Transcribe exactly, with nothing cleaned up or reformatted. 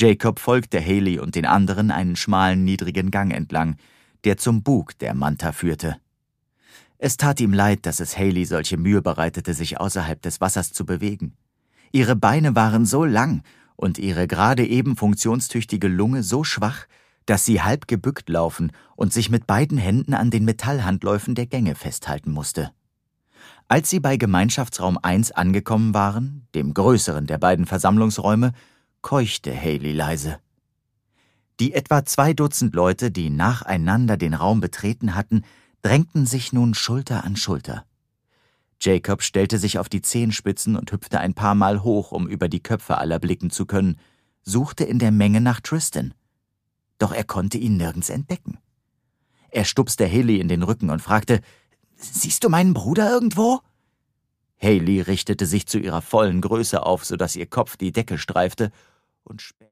Jacob folgte Haley und den anderen einen schmalen, niedrigen Gang entlang, der zum Bug der Manta führte. Es tat ihm leid, dass es Haley solche Mühe bereitete, sich außerhalb des Wassers zu bewegen. Ihre Beine waren so lang und ihre gerade eben funktionstüchtige Lunge so schwach, dass sie halb gebückt laufen und sich mit beiden Händen an den Metallhandläufen der Gänge festhalten musste. Als sie bei Gemeinschaftsraum eins angekommen waren, dem größeren der beiden Versammlungsräume, keuchte Haley leise. Die etwa zwei Dutzend Leute, die nacheinander den Raum betreten hatten, drängten sich nun Schulter an Schulter. Jacob stellte sich auf die Zehenspitzen und hüpfte ein paar Mal hoch, um über die Köpfe aller blicken zu können, suchte in der Menge nach Tristan. Doch er konnte ihn nirgends entdecken. Er stupste Haley in den Rücken und fragte, »Siehst du meinen Bruder irgendwo?« Haley richtete sich zu ihrer vollen Größe auf, sodass ihr Kopf die Decke streifte, und spähte